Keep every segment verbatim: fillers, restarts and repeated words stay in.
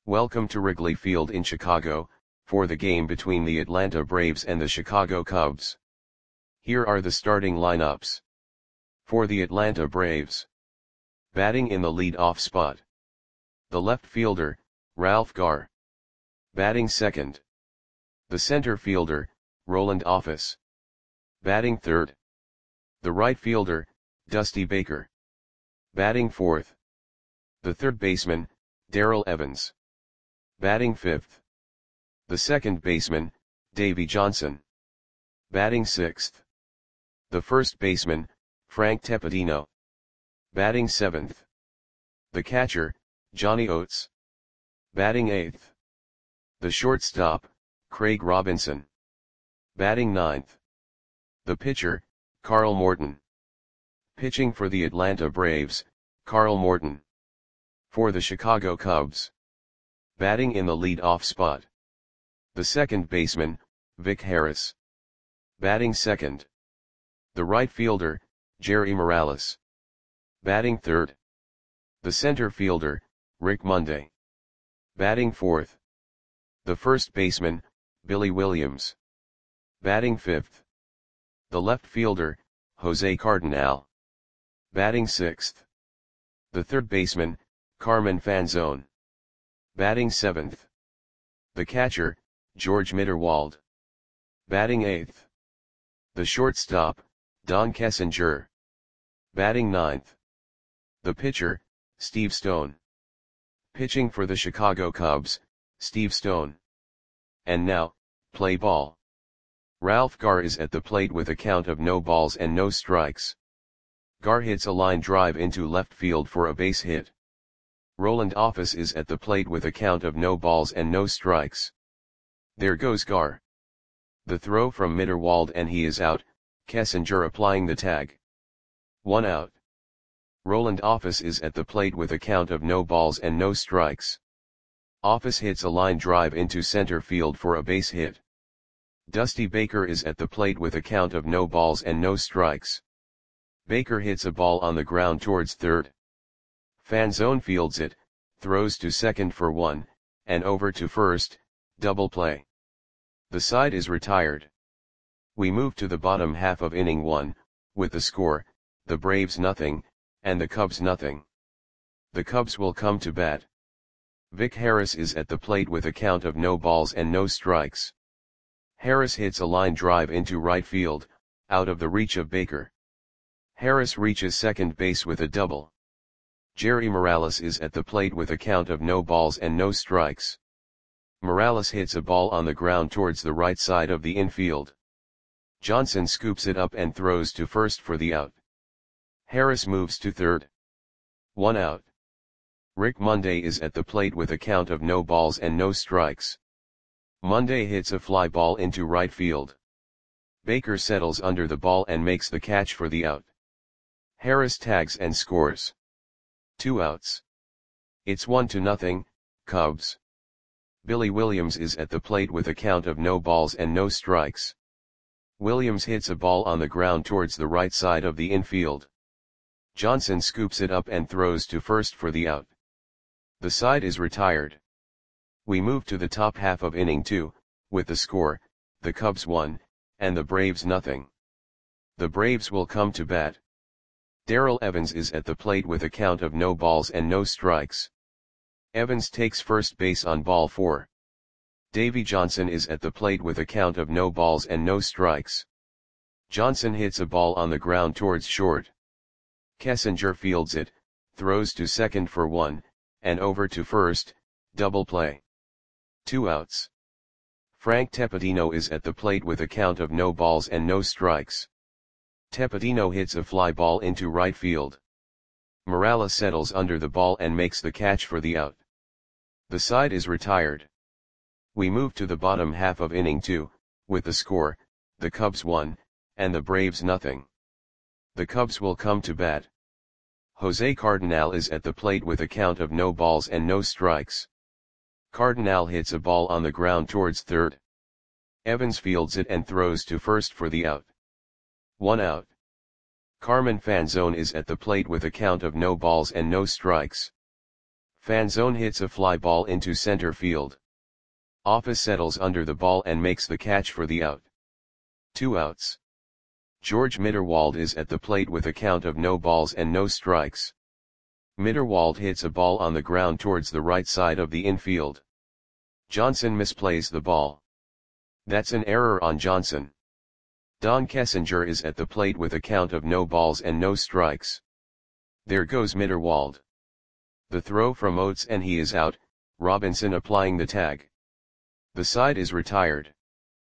Welcome to Wrigley Field in Chicago, for the game between the Atlanta Braves and the Chicago Cubs. Here are the starting lineups. For the Atlanta Braves. Batting in the lead-off spot. The left fielder, Ralph Garr. Batting second. The center fielder, Roland Office. Batting third. The right fielder, Dusty Baker. Batting fourth. The third baseman, Darrell Evans. Batting fifth. The second baseman, Davey Johnson. Batting sixth. The first baseman, Frank Tepedino. Batting seventh. The catcher, Johnny Oates. Batting eighth. The shortstop, Craig Robinson. Batting ninth. The pitcher, Carl Morton. Pitching for the Atlanta Braves, Carl Morton. For the Chicago Cubs. Batting in the lead-off spot. The second baseman, Vic Harris. Batting second. The right fielder, Jerry Morales. Batting third. The center fielder, Rick Monday. Batting fourth. The first baseman, Billy Williams. Batting fifth. The left fielder, Jose Cardinal. Batting sixth. The third baseman, Carmen Fanzone. Batting seventh. The catcher, George Mitterwald. Batting eighth. The shortstop, Don Kessinger. Batting ninth. The pitcher, Steve Stone. Pitching for the Chicago Cubs, Steve Stone. And now, play ball. Ralph Garr is at the plate with a count of no balls and no strikes. Garr hits a line drive into left field for a base hit. Roland Office is at the plate with a count of no balls and no strikes. There goes Garr. The throw from Mitterwald and he is out, Kessinger applying the tag. One out. Roland Office is at the plate with a count of no balls and no strikes. Office hits a line drive into center field for a base hit. Dusty Baker is at the plate with a count of no balls and no strikes. Baker hits a ball on the ground towards third. Fanzone fields it, throws to second for one, and over to first, double play. The side is retired. We move to the bottom half of inning one, with the score, the Braves nothing, and the Cubs nothing. The Cubs will come to bat. Vic Harris is at the plate with a count of no balls and no strikes. Harris hits a line drive into right field, out of the reach of Baker. Harris reaches second base with a double. Jerry Morales is at the plate with a count of no balls and no strikes. Morales hits a ball on the ground towards the right side of the infield. Johnson scoops it up and throws to first for the out. Harris moves to third. One out. Rick Monday is at the plate with a count of no balls and no strikes. Monday hits a fly ball into right field. Baker settles under the ball and makes the catch for the out. Harris tags and scores. Two outs. It's one to nothing, Cubs. Billy Williams is at the plate with a count of no balls and no strikes. Williams hits a ball on the ground towards the right side of the infield. Johnson scoops it up and throws to first for the out. The side is retired. We move to the top half of inning two, with the score, the Cubs one, and the Braves nothing. The Braves will come to bat. Darrell Evans is at the plate with a count of no balls and no strikes. Evans takes first base on ball four. Davey Johnson is at the plate with a count of no balls and no strikes. Johnson hits a ball on the ground towards short. Kessinger fields it, throws to second for one, and over to first, double play. Two outs. Frank Tepedino is at the plate with a count of no balls and no strikes. Tepedino hits a fly ball into right field. Morales settles under the ball and makes the catch for the out. The side is retired. We move to the bottom half of inning two, with the score, the Cubs one, and the Braves nothing. The Cubs will come to bat. Jose Cardinal is at the plate with a count of no balls and no strikes. Cardinal hits a ball on the ground towards third. Evans fields it and throws to first for the out. One out. Carmen Fanzone is at the plate with a count of no balls and no strikes. Fanzone hits a fly ball into center field. Office settles under the ball and makes the catch for the out. Two outs. George Mitterwald is at the plate with a count of no balls and no strikes. Mitterwald hits a ball on the ground towards the right side of the infield. Johnson misplays the ball. That's an error on Johnson. Don Kessinger is at the plate with a count of no balls and no strikes. There goes Mitterwald. The throw from Oates and he is out, Robinson applying the tag. The side is retired.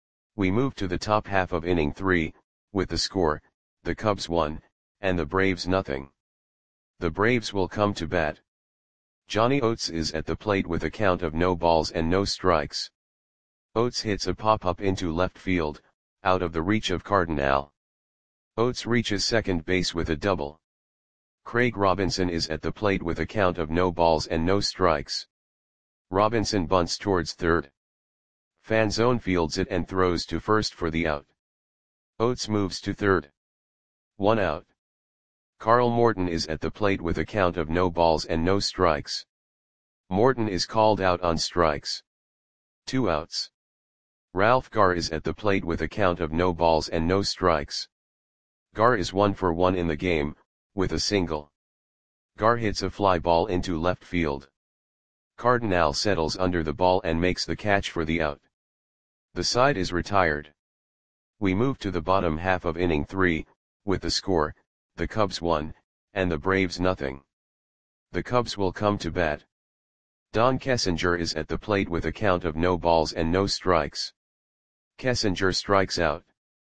We move to the top half of inning three, with the score, the Cubs one, and the Braves nothing. The Braves will come to bat. Johnny Oates is at the plate with a count of no balls and no strikes. Oates hits a pop-up into left field, out of the reach of Cardinal. Oates reaches second base with a double. Craig Robinson is at the plate with a count of no balls and no strikes. Robinson bunts towards third. Fanzone fields it and throws to first for the out. Oates moves to third. One out. Carl Morton is at the plate with a count of no balls and no strikes. Morton is called out on strikes. Two outs. Ralph Garr is at the plate with a count of no balls and no strikes. Garr is one for one in the game, with a single. Garr hits a fly ball into left field. Cardinal settles under the ball and makes the catch for the out. The side is retired. We move to the bottom half of inning three, with the score, the Cubs one, and the Braves nothing. The Cubs will come to bat. Don Kessinger is at the plate with a count of no balls and no strikes. Kessinger strikes out.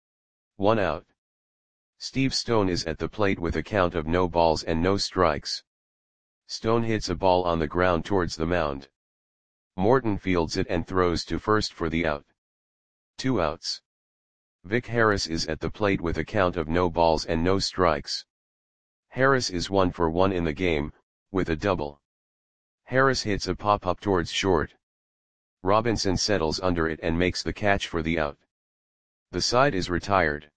One out. Steve Stone is at the plate with a count of no balls and no strikes. Stone hits a ball on the ground towards the mound. Morton fields it and throws to first for the out. Two outs. Vic Harris is at the plate with a count of no balls and no strikes. Harris is one for one in the game, with a double. Harris hits a pop-up towards short. Robinson settles under it and makes the catch for the out. The side is retired.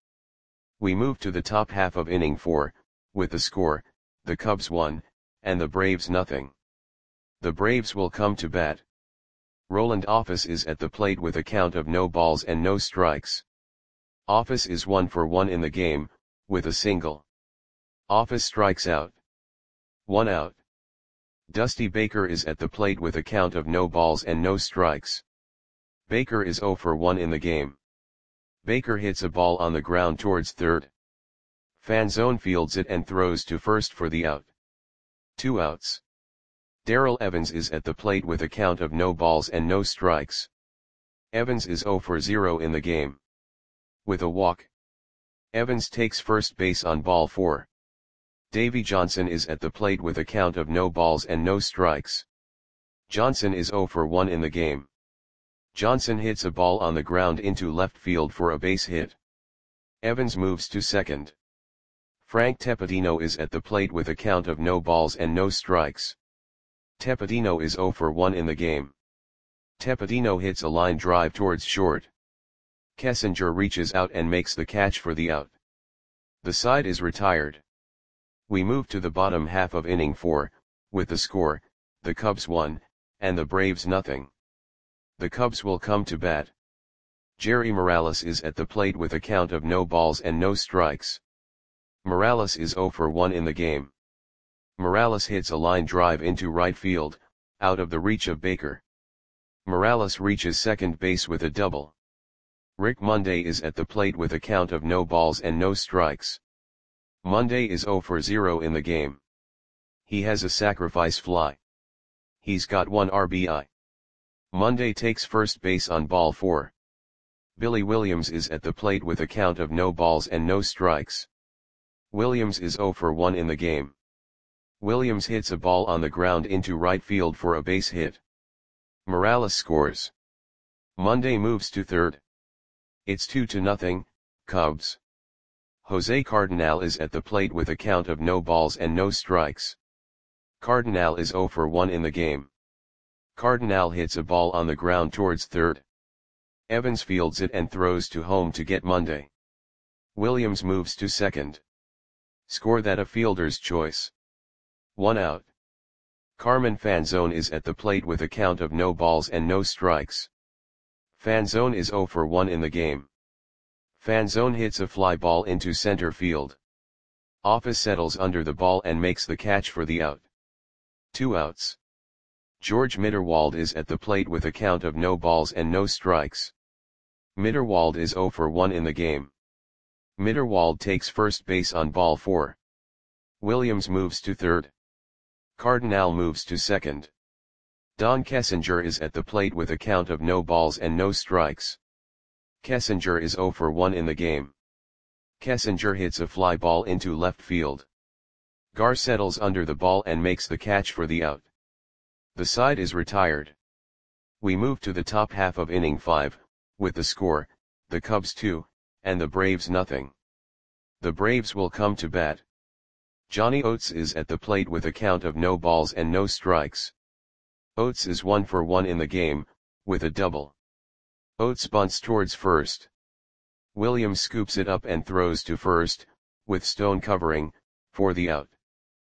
We move to the top half of inning four, with the score, the Cubs one, and the Braves nothing. The Braves will come to bat. Roland Office is at the plate with a count of no balls and no strikes. Office is one for one in the game, with a single. Office strikes out. One out. Dusty Baker is at the plate with a count of no balls and no strikes. Baker is zero for one in the game. Baker hits a ball on the ground towards third. Fanzone fields it and throws to first for the out. Two outs. Darrell Evans is at the plate with a count of no balls and no strikes. Evans is zero for zero in the game. With a walk. Evans takes first base on ball four. Davy Johnson is at the plate with a count of no balls and no strikes. Johnson is zero for one in the game. Johnson hits a ball on the ground into left field for a base hit. Evans moves to second. Frank Tepedino is at the plate with a count of no balls and no strikes. Tepedino is zero for one in the game. Tepedino hits a line drive towards short. Kessinger reaches out and makes the catch for the out. The side is retired. We move to the bottom half of inning four, with the score, the Cubs one, and the Braves nothing. The Cubs will come to bat. Jerry Morales is at the plate with a count of no balls and no strikes. Morales is zero for one in the game. Morales hits a line drive into right field, out of the reach of Baker. Morales reaches second base with a double. Rick Monday is at the plate with a count of no balls and no strikes. Monday is zero for zero in the game. He has a sacrifice fly. He's got one R B I. Monday takes first base on ball four. Billy Williams is at the plate with a count of no balls and no strikes. Williams is zero for one in the game. Williams hits a ball on the ground into right field for a base hit. Morales scores. Monday moves to third. It's two to nothing, Cubs. Jose Cardinal is at the plate with a count of no balls and no strikes. Cardinal is zero for one in the game. Cardinal hits a ball on the ground towards third. Evans fields it and throws to home to get Monday. Williams moves to second. Score that a fielder's choice. One out. Carmen Fanzone is at the plate with a count of no balls and no strikes. Fanzone is zero for one in the game. Fanzone hits a fly ball into center field. Office settles under the ball and makes the catch for the out. Two outs. George Mitterwald is at the plate with a count of no balls and no strikes. Mitterwald is zero for one in the game. Mitterwald takes first base on ball four. Williams moves to third. Cardinal moves to second. Don Kessinger is at the plate with a count of no balls and no strikes. Kessinger is zero for one in the game. Kessinger hits a fly ball into left field. Gar settles under the ball and makes the catch for the out. The side is retired. We move to the top half of inning five, with the score, the Cubs two, and the Braves nothing. The Braves will come to bat. Johnny Oates is at the plate with a count of no balls and no strikes. Oates is one for one in the game, with a double. Oates bunts towards first. Williams scoops it up and throws to first, with Stone covering, for the out.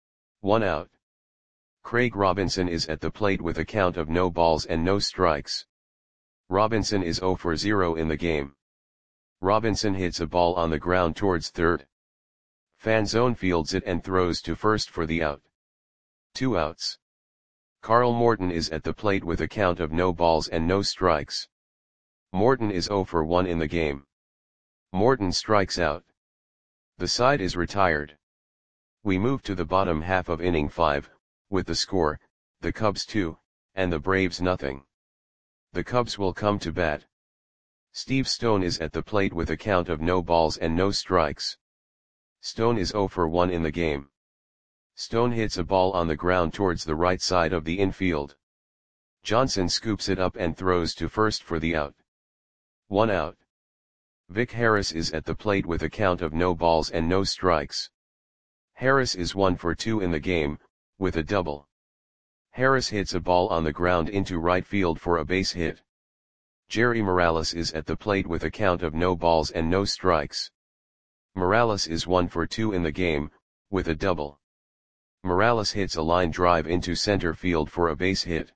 One out. Craig Robinson is at the plate with a count of no balls and no strikes. Robinson is zero for zero in the game. Robinson hits a ball on the ground towards third. Fanzone fields it and throws to first for the out. Two outs. Carl Morton is at the plate with a count of no balls and no strikes. Morton is zero for one in the game. Morton strikes out. The side is retired. We move to the bottom half of inning five, with the score, the Cubs two, and the Braves nothing. The Cubs will come to bat. Steve Stone is at the plate with a count of no balls and no strikes. Stone is zero for one in the game. Stone hits a ball on the ground towards the right side of the infield. Johnson scoops it up and throws to first for the out. One out. Vic Harris is at the plate with a count of no balls and no strikes. Harris is one for two in the game, with a double. Harris hits a ball on the ground into right field for a base hit. Jerry Morales is at the plate with a count of no balls and no strikes. Morales is one for two in the game, with a double. Morales hits a line drive into center field for a base hit.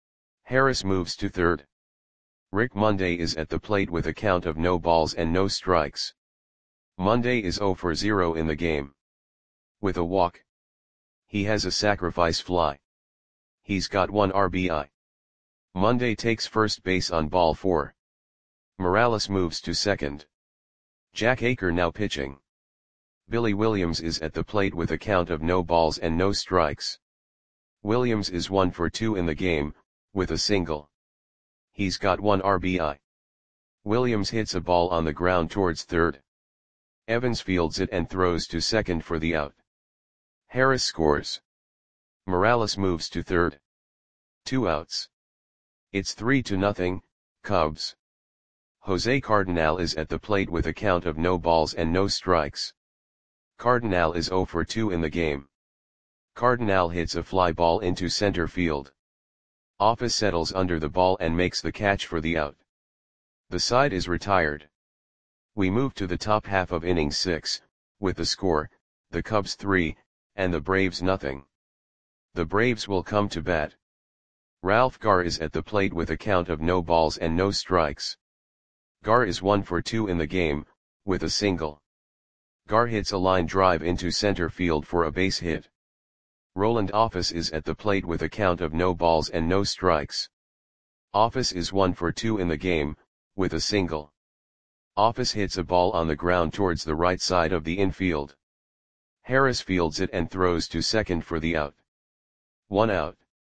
Harris moves to third. Rick Monday is at the plate with a count of no balls and no strikes. Monday is zero for zero in the game. With a walk. He has a sacrifice fly. He's got one R B I. Monday takes first base on ball four. Morales moves to second. Jack Aker now pitching. Billy Williams is at the plate with a count of no balls and no strikes. Williams is one for two in the game, with a single. He's got one R B I. Williams hits a ball on the ground towards third. Evans fields it and throws to second for the out. Harris scores. Morales moves to third. Two outs. It's three to nothing, Cubs. Jose Cardinal is at the plate with a count of no balls and no strikes. Cardinal is zero for two in the game. Cardinal hits a fly ball into center field. Office settles under the ball and makes the catch for the out. The side is retired. We move to the top half of inning six, with the score, the Cubs three, and the Braves nothing. The Braves will come to bat. Ralph Gar is at the plate with a count of no balls and no strikes. Gar is one for two in the game, with a single. Gar hits a line drive into center field for a base hit. Roland Office is at the plate with a count of no balls and no strikes. Office is one for two in the game, with a single. Office hits a ball on the ground towards the right side of the infield. Harris fields it and throws to second for the out. One out.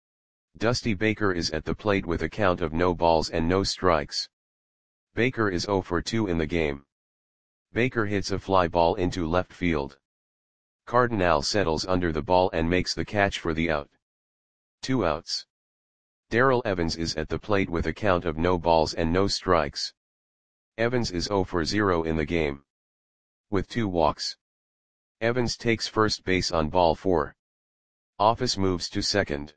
Dusty Baker is at the plate with a count of no balls and no strikes. Baker is zero for two in the game. Baker hits a fly ball into left field. Cardinal settles under the ball and makes the catch for the out. Two outs. Darrell Evans is at the plate with a count of no balls and no strikes. Evans is zero for zero in the game. With two walks. Evans takes first base on ball four. Office moves to second.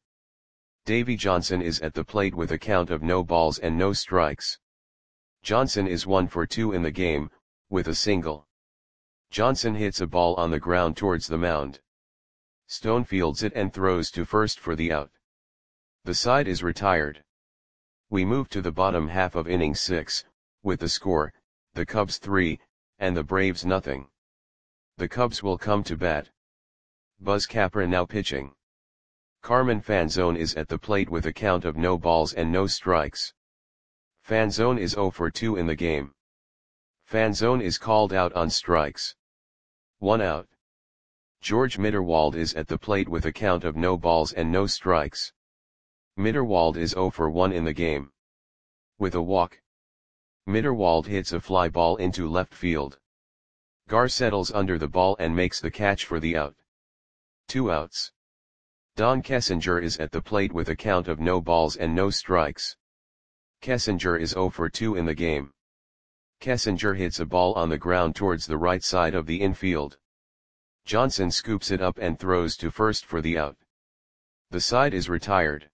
Davy Johnson is at the plate with a count of no balls and no strikes. Johnson is one for two in the game, with a single. Johnson hits a ball on the ground towards the mound. Stone fields it and throws to first for the out. The side is retired. We move to the bottom half of inning six, with the score, the Cubs three, and the Braves nothing. The Cubs will come to bat. Buzz Capra now pitching. Carmen Fanzone is at the plate with a count of no balls and no strikes. Fanzone is zero for two in the game. Fanzone is called out on strikes. One out. George Mitterwald is at the plate with a count of no balls and no strikes. Mitterwald is zero for one in the game. With a walk. Mitterwald hits a fly ball into left field. Gar settles under the ball and makes the catch for the out. Two outs. Don Kessinger is at the plate with a count of no balls and no strikes. Kessinger is zero for two in the game. Kessinger hits a ball on the ground towards the right side of the infield. Johnson scoops it up and throws to first for the out. The side is retired.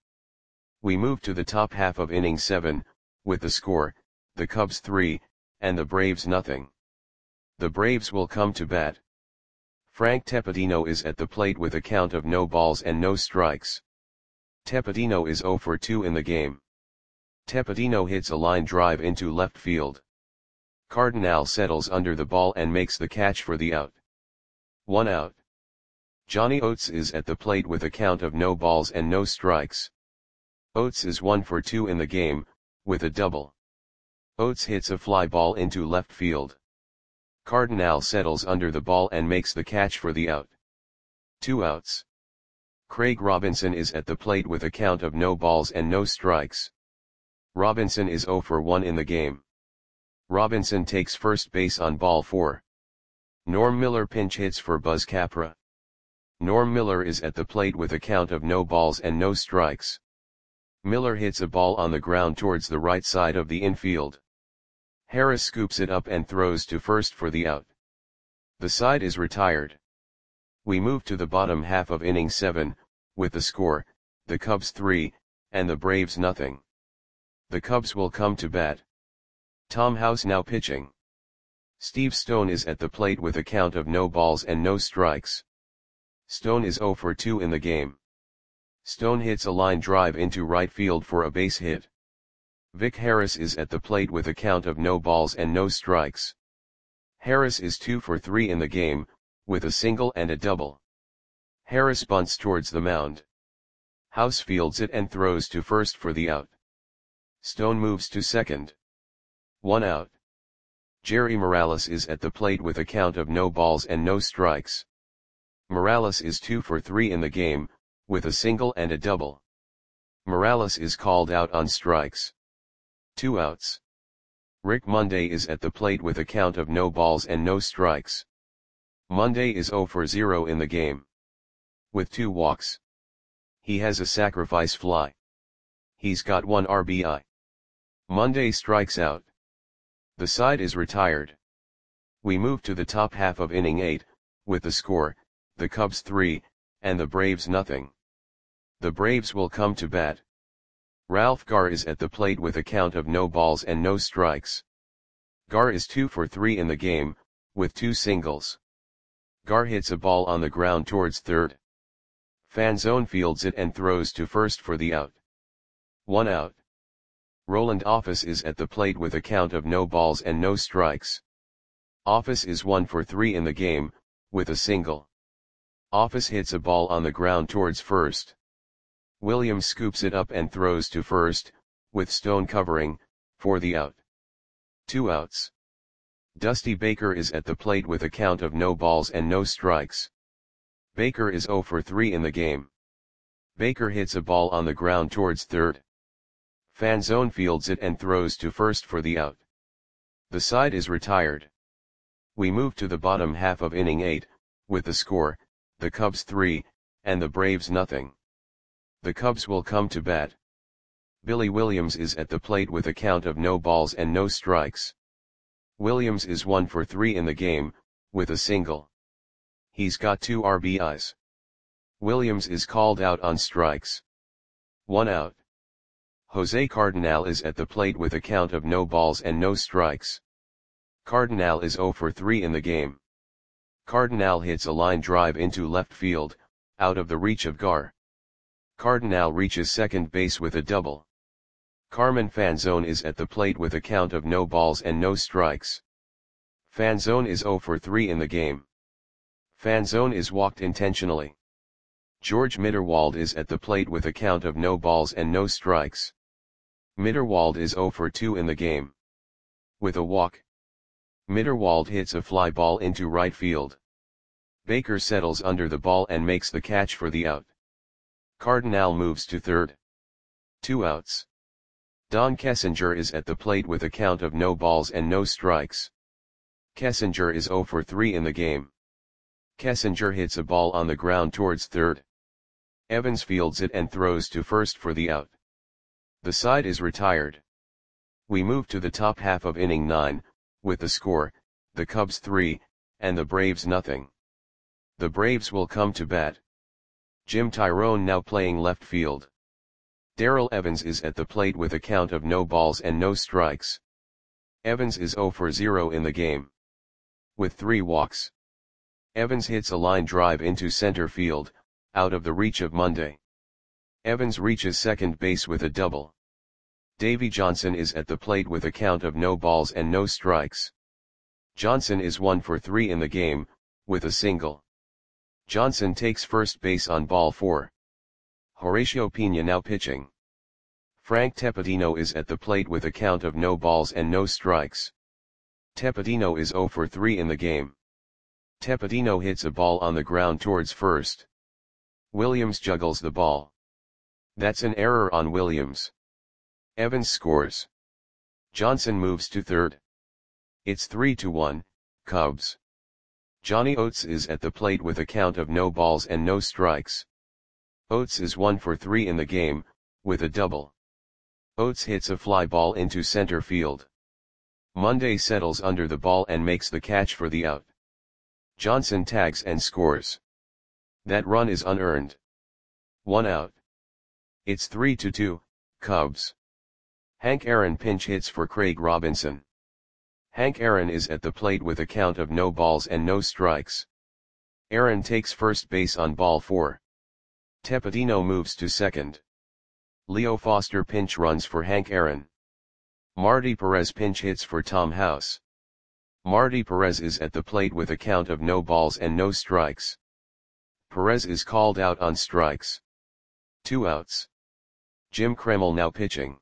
We move to the top half of inning seven, with the score, the Cubs three, and the Braves nothing. The Braves will come to bat. Frank Tepedino is at the plate with a count of no balls and no strikes. Tepedino is zero for two in the game. Tepedino hits a line drive into left field. Cardinal settles under the ball and makes the catch for the out. One out. Johnny Oates is at the plate with a count of no balls and no strikes. Oates is one for two in the game, with a double. Oates hits a fly ball into left field. Cardinal settles under the ball and makes the catch for the out. Two outs. Craig Robinson is at the plate with a count of no balls and no strikes. Robinson is zero for one in the game. Robinson takes first base on ball four. Norm Miller pinch hits for Buzz Capra. Norm Miller is at the plate with a count of no balls and no strikes. Miller hits a ball on the ground towards the right side of the infield. Harris scoops it up and throws to first for the out. The side is retired. We move to the bottom half of inning seven, with the score, the Cubs three, and the Braves nothing. The Cubs will come to bat. Tom House now pitching. Steve Stone is at the plate with a count of no balls and no strikes. Stone is zero for two in the game. Stone hits a line drive into right field for a base hit. Vic Harris is at the plate with a count of no balls and no strikes. Harris is two for three in the game, with a single and a double. Harris bunts towards the mound. House fields it and throws to first for the out. Stone moves to second. One out. Jerry Morales is at the plate with a count of no balls and no strikes. Morales is two for three in the game, with a single and a double. Morales is called out on strikes. Two outs. Rick Monday is at the plate with a count of no balls and no strikes. Monday is zero for zero in the game. With two walks. He has a sacrifice fly. He's got one R B I. Monday strikes out. The side is retired. We move to the top half of inning eight, with the score, the Cubs three, and the Braves nothing. The Braves will come to bat. Ralph Gar is at the plate with a count of no balls and no strikes. Gar is two for three in the game, with two singles. Gar hits a ball on the ground towards third. Fanzone fields it and throws to first for the out. One out. Roland Office is at the plate with a count of no balls and no strikes. Office is one for three in the game, with a single. Office hits a ball on the ground towards first. Williams scoops it up and throws to first, with Stone covering, for the out. Two outs. Dusty Baker is at the plate with a count of no balls and no strikes. Baker is zero for three in the game. Baker hits a ball on the ground towards third. Fanzone fields it and throws to first for the out. The side is retired. We move to the bottom half of inning eight, with the score, the Cubs three, and the Braves nothing. The Cubs will come to bat. Billy Williams is at the plate with a count of no balls and no strikes. Williams is one for three in the game, with a single. He's got two R B Is. Williams is called out on strikes. One out. Jose Cardinal is at the plate with a count of no balls and no strikes. Cardinal is zero for three in the game. Cardinal hits a line drive into left field, out of the reach of Gar. Cardinal reaches second base with a double. Carmen Fanzone is at the plate with a count of no balls and no strikes. Fanzone is zero for three in the game. Fanzone is walked intentionally. George Mitterwald is at the plate with a count of no balls and no strikes. Mitterwald is zero for two in the game. With a walk, Mitterwald hits a fly ball into right field. Baker settles under the ball and makes the catch for the out. Cardinal moves to third. Two outs. Don Kessinger is at the plate with a count of no balls and no strikes. Kessinger is zero for three in the game. Kessinger hits a ball on the ground towards third. Evans fields it and throws to first for the out. The side is retired. We move to the top half of inning nine, with the score, the Cubs three, and the Braves nothing. The Braves will come to bat. Jim Tyrone now playing left field. Darrell Evans is at the plate with a count of no balls and no strikes. Evans is zero for zero in the game. With three walks, Evans hits a line drive into center field, out of the reach of Monday. Evans reaches second base with a double. Davy Johnson is at the plate with a count of no balls and no strikes. Johnson is one for three in the game, with a single. Johnson takes first base on ball four. Horacio Pena now pitching. Frank Tepedino is at the plate with a count of no balls and no strikes. Tepedino is zero for three in the game. Tepedino hits a ball on the ground towards first. Williams juggles the ball. That's an error on Williams. Evans scores. Johnson moves to third. It's three to one, Cubs. Johnny Oates is at the plate with a count of no balls and no strikes. Oates is one for three in the game, with a double. Oates hits a fly ball into center field. Monday settles under the ball and makes the catch for the out. Johnson tags and scores. That run is unearned. One out. It's three to two, Cubs. Hank Aaron pinch hits for Craig Robinson. Hank Aaron is at the plate with a count of no balls and no strikes. Aaron takes first base on ball four. Tepedino moves to second. Leo Foster pinch runs for Hank Aaron. Marty Perez pinch hits for Tom House. Marty Perez is at the plate with a count of no balls and no strikes. Perez is called out on strikes. Two outs. Jim Kremel now pitching.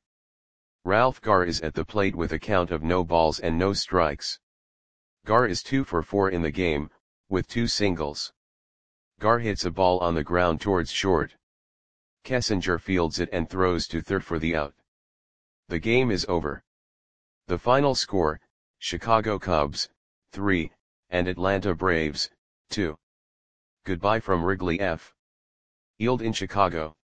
Ralph Garr is at the plate with a count of no balls and no strikes. Garr is two for four in the game, with two singles. Garr hits a ball on the ground towards short. Kessinger fields it and throws to third for the out. The game is over. The final score, Chicago Cubs, three, and Atlanta Braves, two. Goodbye from Wrigley F. Field in Chicago.